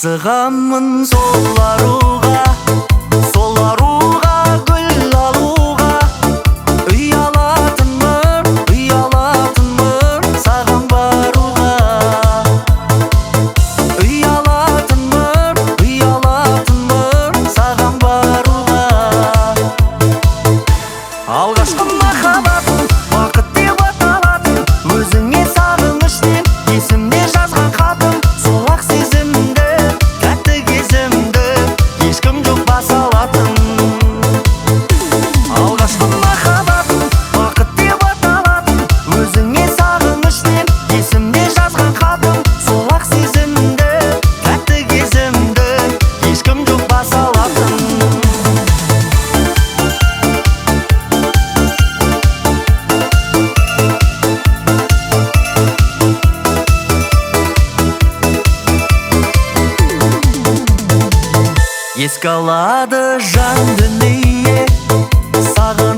Асығамын сол аруға гүл алуға. Ұялатынмын саған баруға. Ұялатынмын саған баруға. Алғашқы махаббатым бақыт деп аталатын, өзіңе сағыныштен есімде жазған хатым. Сол-ақ сезімді, тәтті кезімді ешкім жоқ баса алатын. Алғашқы махаббатым бақыт деп аталатын, өзіңе сағыныштен есімде жазған хатым. Сол-ақ сезімді, тәтті кезімді ешкім жоқ баса алатын. Еске алады жан дүние, сағын